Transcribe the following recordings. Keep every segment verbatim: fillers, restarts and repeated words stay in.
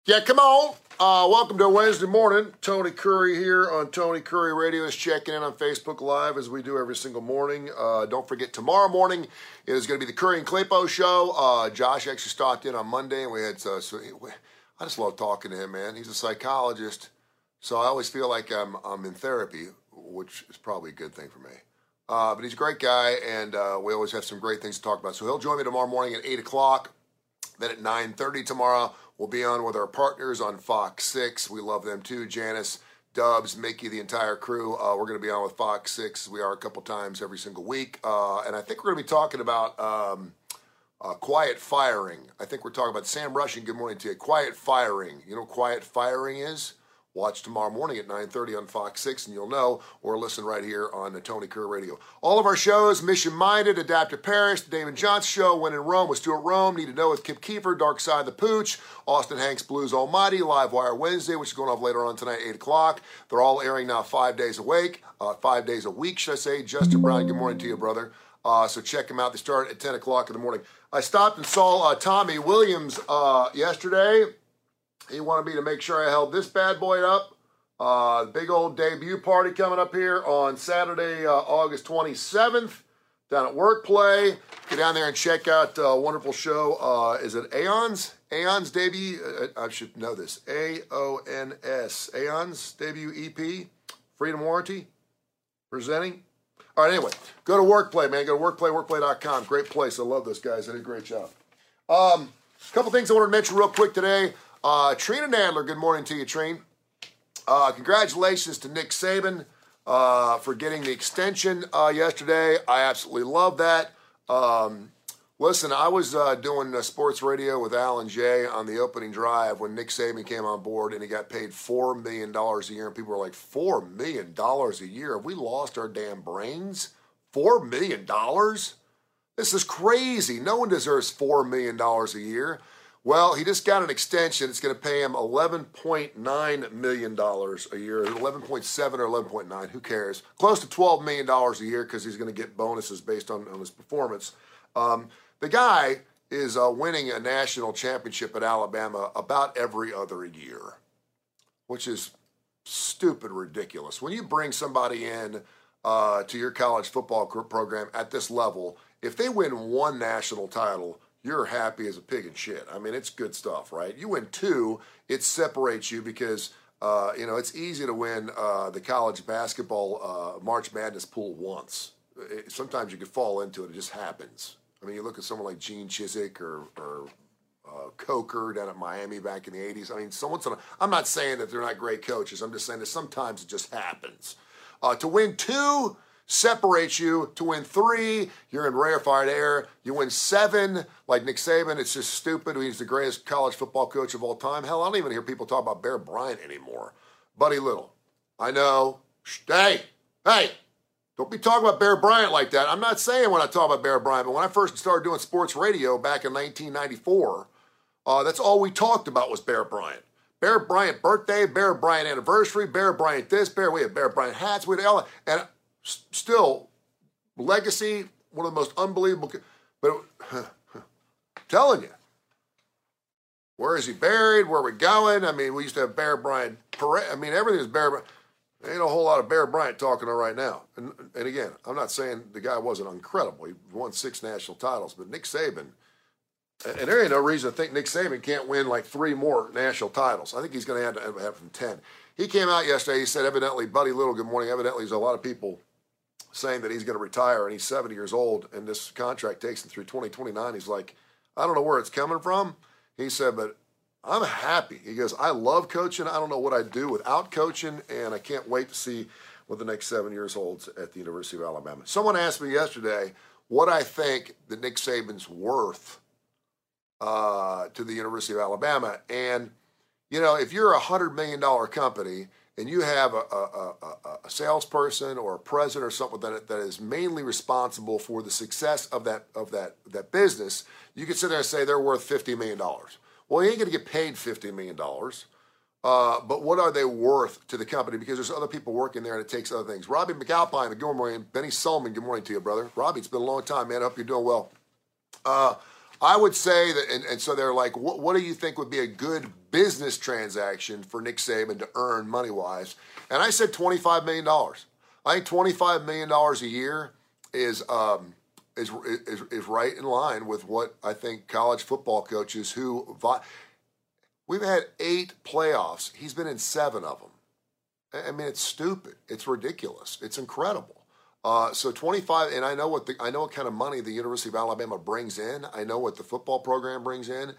Yeah, come on. Uh, welcome to Wednesday morning. Tony Curry here on Tony Curry Radio is checking in on Facebook Live as we do every single morning. Uh, don't forget, tomorrow morning is going to be the Curry and Claypo show. Uh, Josh actually stopped in on Monday, and we had uh, so I just love talking to him, man. He's a psychologist, so I always feel like I'm I'm in therapy, which is probably a good thing for me. Uh, but he's a great guy, and uh, we always have some great things to talk about. So he'll join me tomorrow morning at eight o'clock. Then at nine thirty tomorrow, we'll be on with our partners on Fox six. We love them too. Janice, Dubs, Mickey, the entire crew. Uh, we're going to be on with Fox six. We are a couple times every single week. Uh, and I think we're going to be talking about um, uh, quiet firing. I think we're talking about Sam Rushing. Good morning to you. Quiet firing. You know what quiet firing is? Watch tomorrow morning at nine thirty on Fox six, and you'll know, or listen right here on the Tony Kerr Radio. All of our shows, Mission Minded, Adaptive Paris, the Damon Johnson Show, When in Rome with Stuart Rome, Need to Know with Kip Kiefer, Dark Side of the Pooch, Austin Hanks Blues Almighty, Live Wire Wednesday, which is going off later on tonight, eight o'clock. They're all airing now five days a week, uh, five days a week, should I say. Justin Brown, good morning to you, brother. Uh, so check them out. They start at ten o'clock in the morning. I stopped and saw uh, Tommy Williams uh, yesterday. He wanted me to make sure I held this bad boy up. Uh, the big old debut party coming up here on Saturday, uh, August twenty-seventh, down at Workplay. Get down there and check out a wonderful show. Uh, is it Aon's? Aon's debut? Uh, I should know this. A O N S. Aon's debut E P. Freedom Warranty. Presenting. All right, anyway. Go to Workplay, man. Go to workplay, workplay dot com. Great place. I love those guys. They did a great job. Um, a couple things I want to mention real quick today. Uh, Trina Nadler, good morning to you, Trina. Uh, congratulations to Nick Saban uh, for getting the extension uh, yesterday. I absolutely love that. Um, listen, I was uh, doing uh, sports radio with Alan Jay on the opening drive when Nick Saban came on board, and he got paid four million dollars a year. And people were like, four million dollars a year? Have we lost our damn brains? four million dollars? This is crazy. No one deserves four million dollars a year. Well, he just got an extension. It's going to pay him eleven point nine million dollars a year, eleven point seven or eleven point nine, who cares? Close to twelve million dollars a year because he's going to get bonuses based on, on his performance. Um, the guy is uh, winning a national championship at Alabama about every other year, which is stupid ridiculous. When you bring somebody in uh, to your college football program at this level, if they win one national title, you're happy as a pig in shit. I mean, it's good stuff, right? You win two, it separates you because, uh, you know, it's easy to win uh, the college basketball uh, March Madness pool once. It, sometimes you could fall into it. It just happens. I mean, you look at someone like Gene Chizik or, or uh, Coker down at Miami back in the eighties. I mean, someone's on a, I'm not saying that they're not great coaches. I'm just saying that sometimes it just happens. Uh, to win two separates you. To win three, you're in rarefied air. You win seven, like Nick Saban, it's just stupid. He's the greatest college football coach of all time. Hell, I don't even hear people talk about Bear Bryant anymore. Buddy Little, I know. Hey, hey, don't be talking about Bear Bryant like that. I'm not saying when I talk about Bear Bryant, but when I first started doing sports radio back in nineteen ninety-four, uh, that's all we talked about was Bear Bryant. Bear Bryant birthday, Bear Bryant anniversary, Bear Bryant this, Bear, we had Bear Bryant hats, we had all, and still, legacy, one of the most unbelievable. But huh, huh, telling you, where is he buried? Where are we going? I mean, we used to have Bear Bryant parade. I mean, everything is Bear Bryant. There ain't a whole lot of Bear Bryant talking to right now. And, and again, I'm not saying the guy wasn't incredible. He won six national titles, but Nick Saban, and there ain't no reason to think Nick Saban can't win like three more national titles. I think he's going to have to have from ten. He came out yesterday. He said, evidently, Buddy Little, good morning. Evidently, there's a lot of people saying that he's going to retire, and he's seventy years old, and this contract takes him through twenty twenty-nine. He's like, I don't know where it's coming from. He said, but I'm happy. He goes, I love coaching. I don't know what I'd do without coaching, and I can't wait to see what the next seven years holds at the University of Alabama. Someone asked me yesterday what I think that Nick Saban's worth uh, to the University of Alabama. And, you know, if you're a one hundred million dollars company and you have a, a, a, a salesperson or a president or something that, that is mainly responsible for the success of that of that that business, you could sit there and say they're worth fifty million dollars. Well, he ain't going to get paid fifty million dollars. Uh, but what are they worth to the company? Because there's other people working there and it takes other things. Robbie McAlpine, good morning. Benny Solomon, good morning to you, brother. Robbie, it's been a long time, man. I hope you're doing well. Uh, I would say that, and, and so they're like, what, what do you think would be a good business transaction for Nick Saban to earn money-wise? And I said twenty-five million dollars. I think twenty-five million dollars a year is, um, is, is, is right in line with what I think college football coaches who, we've had eight playoffs. He's been in seven of them. I mean, it's stupid. It's ridiculous. It's incredible. Uh, so twenty-five, and I know what the, I know what kind of money the University of Alabama brings in. I know what the football program brings in.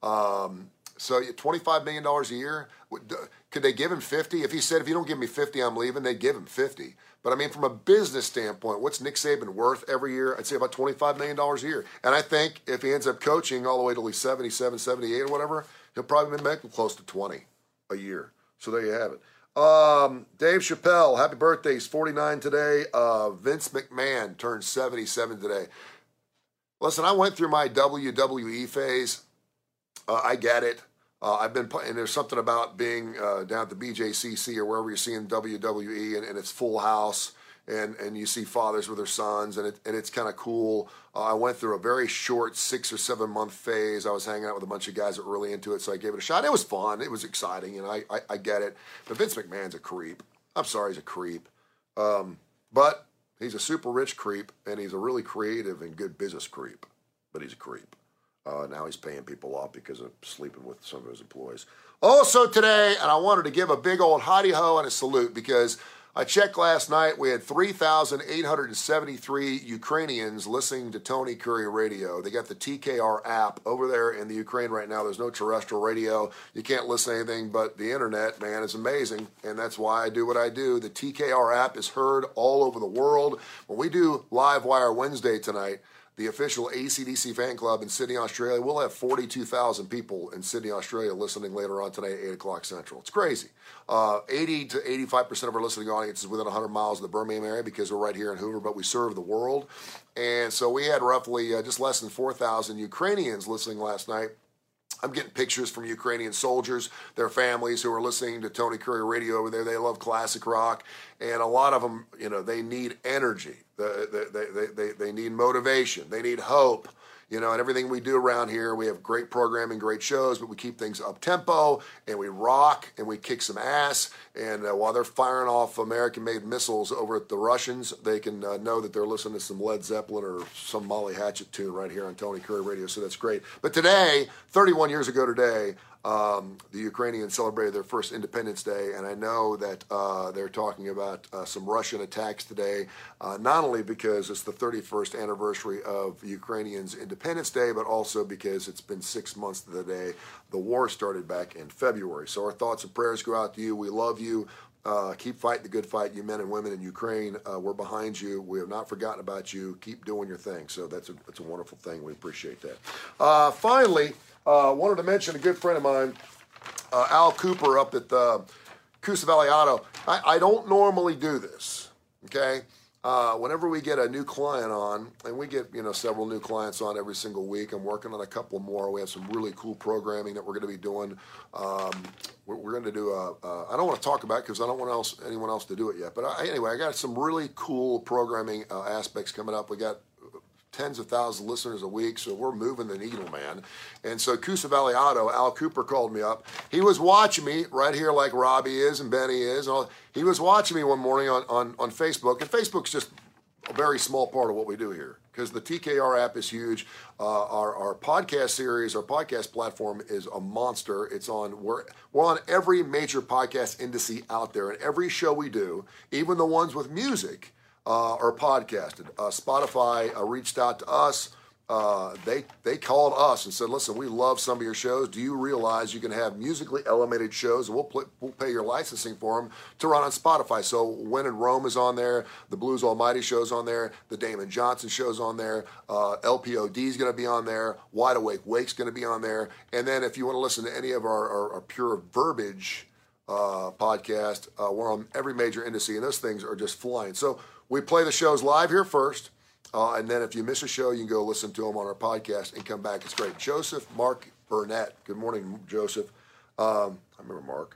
Um, so twenty-five million dollars a year. Could they give him fifty? If he said, if you don't give me fifty, I'm leaving, they'd give him fifty. But I mean, from a business standpoint, what's Nick Saban worth every year? I'd say about twenty-five million dollars a year. And I think if he ends up coaching all the way till he's seventy-seven, seventy-eight or whatever, he'll probably be making close to twenty a year. So there you have it. Um, Dave Chappelle, happy birthday. He's forty-nine today. Uh, Vince McMahon turned seventy-seven today. Listen, I went through my W W E phase. Uh, I get it. Uh, I've been playing, and there's something about being uh, down at the B J C C or wherever you're seeing W W E, and, and it's full house, and, and you see fathers with their sons, and, it, and it's kind of cool. Uh, I went through a very short six or seven month phase. I was hanging out with a bunch of guys that were really into it, so I gave it a shot. It was fun. It was exciting, and I, I, I get it. But Vince McMahon's a creep. I'm sorry, he's a creep. Um, but he's a super rich creep, and he's a really creative and good business creep. But he's a creep. Uh, now he's paying people off because of sleeping with some of his employees. Also today, and I wanted to give a big old howdy-ho and a salute because I checked last night, we had three thousand eight hundred seventy-three Ukrainians listening to Tony Curry Radio. They got the T K R app over there in the Ukraine right now. There's no terrestrial radio. You can't listen to anything but the internet, man. It's amazing, and that's why I do what I do. The T K R app is heard all over the world. When we do Live Wire Wednesday tonight, the official A C D C fan club in Sydney, Australia, we'll have forty-two thousand people in Sydney, Australia listening later on tonight at eight o'clock Central. It's crazy. Uh, eighty to eighty-five percent of our listening audience is within one hundred miles of the Birmingham area because we're right here in Hoover, but we serve the world. And so we had roughly uh, just less than four thousand Ukrainians listening last night. I'm getting pictures from Ukrainian soldiers, their families who are listening to Tony Curry Radio over there. They love classic rock, and a lot of them, you know, they need energy. They, they, they, they need motivation. They need hope. You know, and everything we do around here, we have great programming, great shows, but we keep things up-tempo, and we rock, and we kick some ass. And uh, while they're firing off American-made missiles over at the Russians, they can uh, know that they're listening to some Led Zeppelin or some Molly Hatchet tune right here on Tony Curry Radio, so that's great. But today, thirty-one years ago today, um, the Ukrainians celebrated their first Independence Day, and I know that uh, they're talking about uh, some Russian attacks today, uh, not only because it's the thirty-first anniversary of Ukrainians' Independence Day, but also because it's been six months to the day the war started back in February. So our thoughts and prayers go out to you. We love you. Uh, keep fighting the good fight, you men and women in Ukraine. Uh, we're behind you. We have not forgotten about you. Keep doing your thing. So that's a, that's a wonderful thing. We appreciate that. Uh, finally, I uh, wanted to mention a good friend of mine, uh, Al Cooper up at the Coosa Valley Auto. I, I don't normally do this, okay? Uh, whenever we get a new client on, and we get, you know, several new clients on every single week. I'm working on a couple more. We have some really cool programming that we're going to be doing. Um, we're, we're going to do a, a, I don't want to talk about it because I don't want else, anyone else to do it yet. But I, anyway, I got some really cool programming uh, aspects coming up. We got tens of thousands of listeners a week, so we're moving the needle, man. And so Coosa Valley Auto, Al Cooper called me up. He was watching me right here like Robbie is and Benny is. And all. He was watching me one morning on, on, on Facebook, and Facebook's just a very small part of what we do here because the T K R app is huge. Uh, our, our podcast series, our podcast platform is a monster. It's on, we're, we're on every major podcast indice out there, and every show we do, even the ones with music, Uh, are podcasted. Uh, Spotify uh, reached out to us. Uh, they they called us and said, "Listen, we love some of your shows. Do you realize you can have musically elevated shows, and we'll pl- we'll pay your licensing for them to run on Spotify?" So When in Rome is on there, the Blues Almighty show's on there, the Damon Johnson show's on there, uh, L P O D is going to be on there, Wide Awake Wake's going to be on there, and then if you want to listen to any of our, our, our pure verbiage uh, podcast, uh, we're on every major indice, and those things are just flying. So we play the shows live here first, uh, and then if you miss a show, you can go listen to them on our podcast and come back. It's great. Joseph Mark Burnett. Good morning, Joseph. Um, I remember Mark.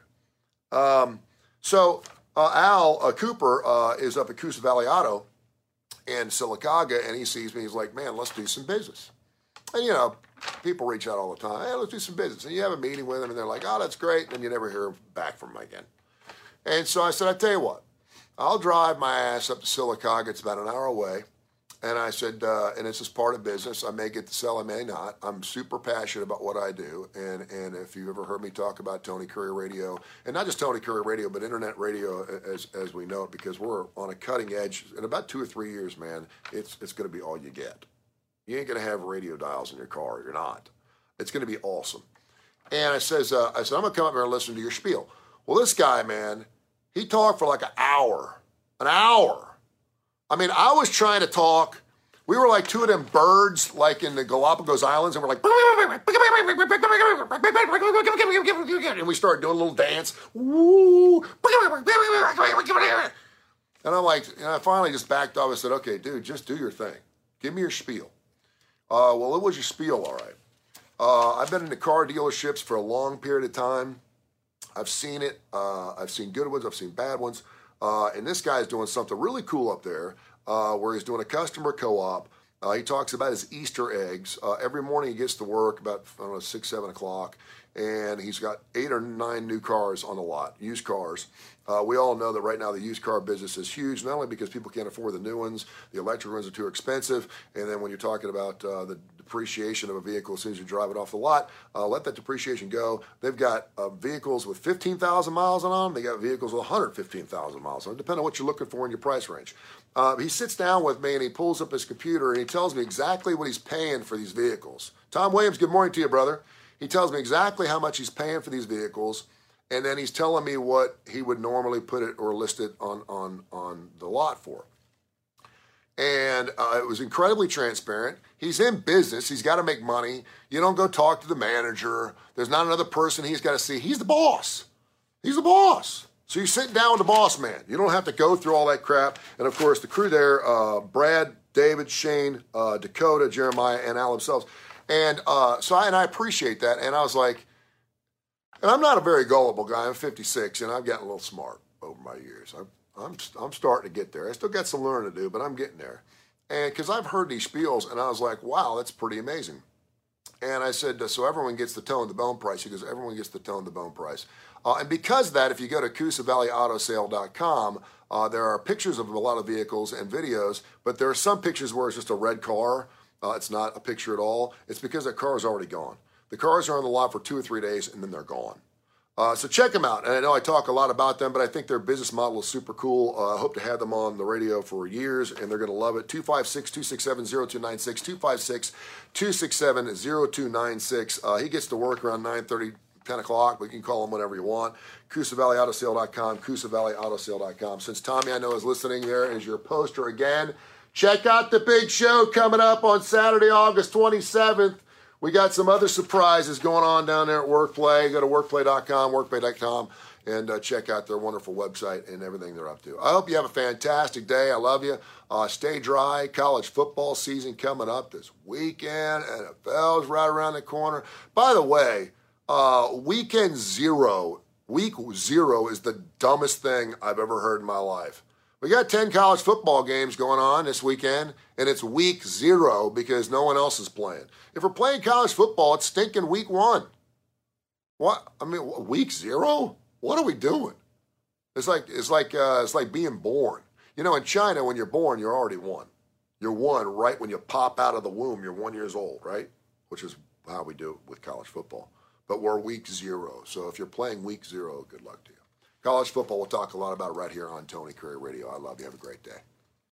Um, so uh, Al uh, Cooper uh, is up at Coosa Valley Auto in Sylacauga, and he sees me. He's like, "Man, let's do some business." And, you know, People reach out all the time. Hey, let's do some business. And you have a meeting with them, and they're like, oh, that's great. And then you never hear back from them again. And so I said, I tell you what, I'll drive my ass up to Sylacauga. It's about an hour away. And I said, uh, and it's just part of business. I may get to sell, I may not. I'm super passionate about what I do. And and if you've ever heard me talk about Tony Curry Radio, and not just Tony Curry Radio, but internet radio as as we know it, because we're on a cutting edge. In about two or three years, man, it's it's going to be all you get. You ain't going to have radio dials in your car. You're not. It's going to be awesome. And I says, uh, I said, I'm going to come up here and listen to your spiel. Well, this guy, man, he talked for like an hour. An hour. I mean, I was trying to talk. We were like two of them birds, like in the Galapagos Islands, and we're like, and we started doing a little dance. Woo! And I'm like, and I finally just backed off. I said, okay, dude, just do your thing. Give me your spiel. Uh, well, it was your spiel, all right. Uh, I've been in the car dealerships for a long period of time. I've seen it. Uh, I've seen good ones. I've seen bad ones. Uh, and this guy's doing something really cool up there uh, where he's doing a customer co-op. Uh, he talks about his Easter eggs. Uh, every morning he gets to work about, I don't know, six, seven o'clock, and he's got eight or nine new cars on the lot, used cars. Uh, we all know that right now the used car business is huge, not only because people can't afford the new ones, the electric ones are too expensive, and then when you're talking about uh, the depreciation of a vehicle as soon as you drive it off the lot, uh, let that depreciation go. They've got uh, vehicles with fifteen thousand miles on them. They got vehicles with one hundred fifteen thousand miles on them, depending on what you're looking for in your price range. Uh, he sits down with me and he pulls up his computer and he tells me exactly what he's paying for these vehicles. Tom Williams, good morning to you, brother. He tells me exactly how much he's paying for these vehicles, and then he's telling me what he would normally put it or list it on, on, on the lot for. And uh, it was incredibly transparent. He's in business. He's got to make money. You don't go talk to the manager. There's not another person he's got to see. He's the boss. He's the boss. So you're sitting down with the boss man. You don't have to go through all that crap. And, of course, the crew there, uh, Brad, David, Shane, uh, Dakota, Jeremiah, and Al themselves. And uh, so I, and I appreciate that. And I was like, and I'm not a very gullible guy. I'm fifty-six, and I've gotten a little smart over my years. I'm, I'm, I'm starting to get there. I still got some learning to do, but I'm getting there. And because I've heard these spiels, and I was like, wow, that's pretty amazing. And I said, so everyone gets the toe and the bone price. He goes, everyone gets the toe and the bone price. Uh, and because of that, if you go to Coosa Valley Auto Sale dot com, uh, there are pictures of a lot of vehicles and videos, but there are some pictures where it's just a red car. Uh, it's not a picture at all. It's because that car is already gone. The cars are on the lot for two or three days, and then they're gone. Uh, so check them out. And I know I talk a lot about them, but I think their business model is super cool. Uh, I hope to have them on the radio for years, and they're going to love it. two five six, two six seven, zero two nine six, two five six, two six seven, zero two nine six. Uh, he gets to work around nine thirty, ten o'clock, but you can call him whenever you want. Coosa Valley Auto Sale dot com, Coosa Valley Auto Sale dot com. Since Tommy, I know, is listening, there is your poster again. Check out the big show coming up on Saturday, August twenty-seventh. We got some other surprises going on down there at WorkPlay. Go to workplay dot com, workplay dot com, and uh, check out their wonderful website and everything they're up to. I hope you have a fantastic day. I love you. Uh, stay dry. College football season coming up this weekend. N F L's right around the corner. By the way, uh, weekend zero, week zero is the dumbest thing I've ever heard in my life. We got ten college football games going on this weekend, and it's week zero because no one else is playing. If we're playing college football, it's stinking week one. What? I mean, week zero? What are we doing? It's like it's like uh, it's like being born. You know, in China, when you're born, you're already one. You're one right when you pop out of the womb. You're one years old, right? Which is how we do it with college football. But we're week zero. So if you're playing week zero, good luck to you. College football, we'll talk a lot about right here on Tony Curry Radio. I love you. Have a great day.